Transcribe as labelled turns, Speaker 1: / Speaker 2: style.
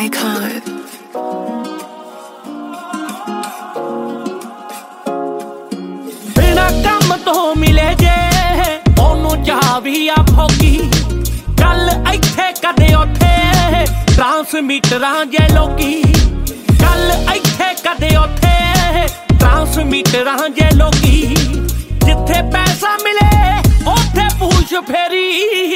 Speaker 1: icon.
Speaker 2: बिना काम तो मिले जे ओनू चाह भी आ फौकी गल इत्थे कदे उत्थे ट्रांसमीटरां जे लोकी गल इत्थे कदे उत्थे ट्रांसमीटरां जे लोकी जिथे पैसा मिले उत्थे पूछ फेरी